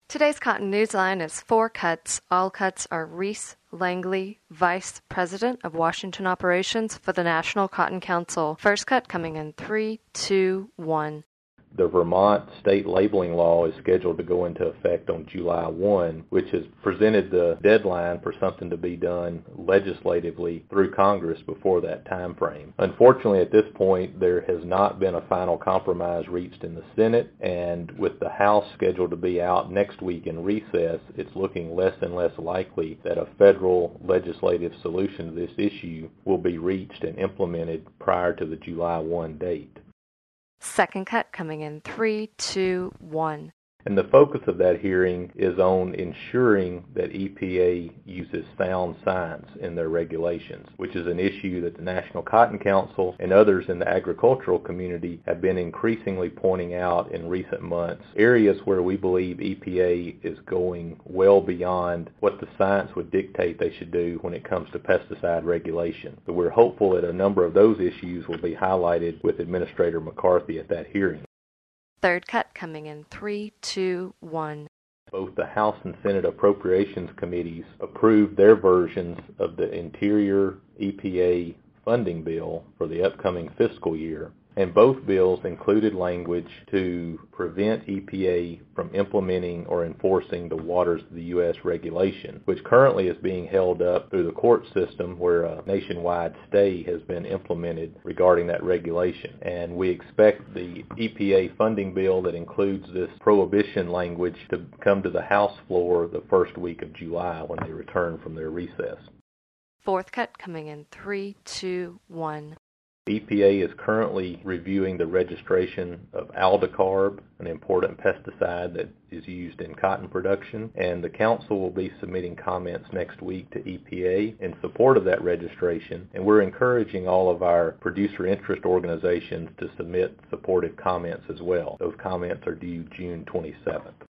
Today's Cotton Newsline is 4 cuts. All cuts are Reese Langley, Vice President of Washington Operations for the National Cotton Council. First cut coming in 3, 2, 1. The Vermont state labeling law is scheduled to go into effect on July 1, which has presented the deadline for something to be done legislatively through Congress before that time frame. Unfortunately, at this point, there has not been a final compromise reached in the Senate, and with the House scheduled to be out next week in recess, it's looking less and less likely that a federal legislative solution to this issue will be reached and implemented prior to the July 1 date. Second cut coming in 3, 2, 1. And the focus of that hearing is on ensuring that EPA uses sound science in their regulations, which is an issue that the National Cotton Council and others in the agricultural community have been increasingly pointing out in recent months. Areas where we believe EPA is going well beyond what the science would dictate they should do when it comes to pesticide regulation. So we're hopeful that a number of those issues will be highlighted with Administrator McCarthy at that hearing. Third cut coming in 3, 2, 1. Both the House and Senate Appropriations Committees approved their versions of the Interior EPA funding bill for the upcoming fiscal year, and both bills included language to prevent EPA from implementing or enforcing the Waters of the U.S. regulation, which currently is being held up through the court system where a nationwide stay has been implemented regarding that regulation. And we expect the EPA funding bill that includes this prohibition language to come to the House floor the first week of July when they return from their recess. Fourth cut coming in 3, 2, 1. EPA is currently reviewing the registration of aldicarb, an important pesticide that is used in cotton production, and the Council will be submitting comments next week to EPA in support of that registration, and we're encouraging all of our producer interest organizations to submit supportive comments as well. Those comments are due June 27th.